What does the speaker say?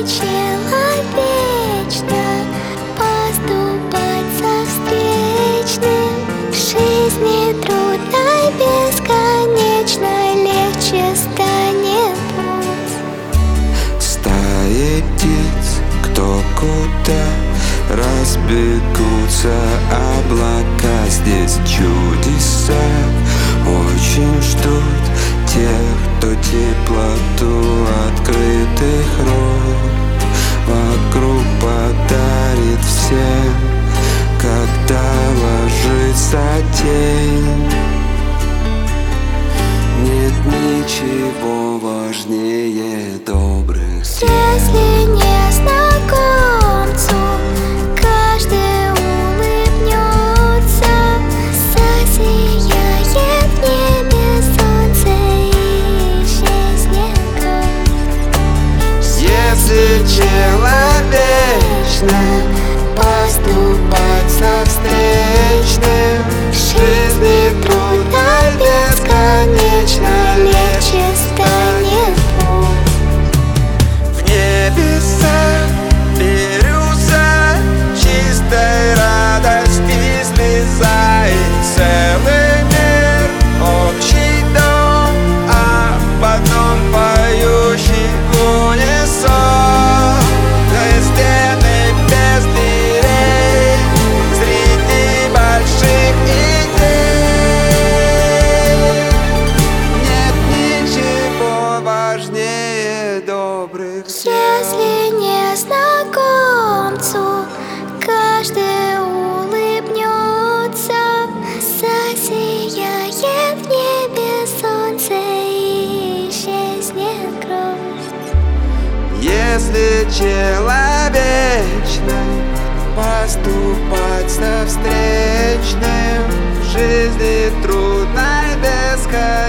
человечно поступать со встречным, в жизни трудной, бесконечно легче станет путь. Стаи птиц, кто куда разбегутся, облака здесь чудеса очень ждут тех, кто теплоту открытых рук вокруг подарит всем, когда ложится день. Нет ничего важнее добрых дел. Если незнакомцу каждый улыбнется, засияет в небе солнце и исчезнет грусть. Если человечно поступать со встречным, В жизни трудной, бесконечно легче станет путь. в небесах бирюза чистой радости слеза, и целый мир, общий дом, а потом поющий в унисон. Стены без дверей среди больших идей. Нет ничего важнее добрых дел. Если незнакомцу каждый улыбнется, засияет в небе солнце и исчезнет грусть. Если человечно поступать со встречным, в жизни трудной, бесконечной